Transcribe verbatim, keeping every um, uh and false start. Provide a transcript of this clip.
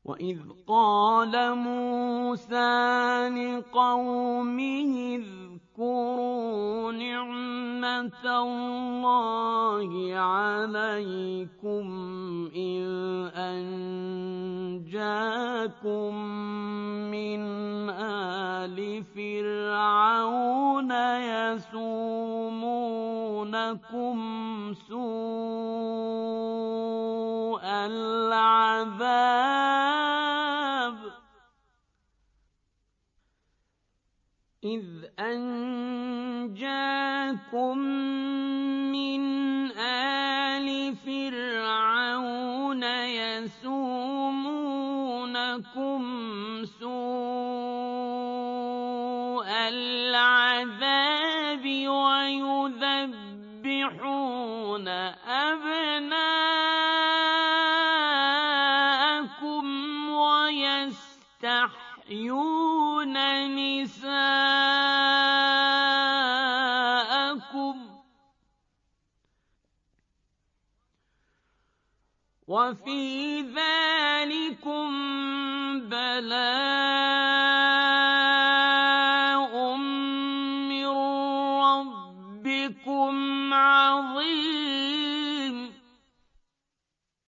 وَإِذْ قَالَ مُوسَىٰ لِقَوْمِهِ اذْكُرُوا نِعْمَةَ اللَّهِ عَلَيْكُمْ إِذْ أَنجَاكُم مِّنْ آلِ فِرْعَوْنَ يَسُومُونَكُمْ سُوءَ الْعَذَابِ إِذْ أَنجَاكُم مِّنْ آلِ فِرْعَوْنَ يَسُومُونَكُمْ سُوءَ الْعَذَابِ وَيُذَبِّحُونَ أَبْنَاءَكُمْ وَيَسْتَحْيُونَ نِسَاءَكُمْ ۚ وَفِي ذَٰلِكُم بَلَاءٌ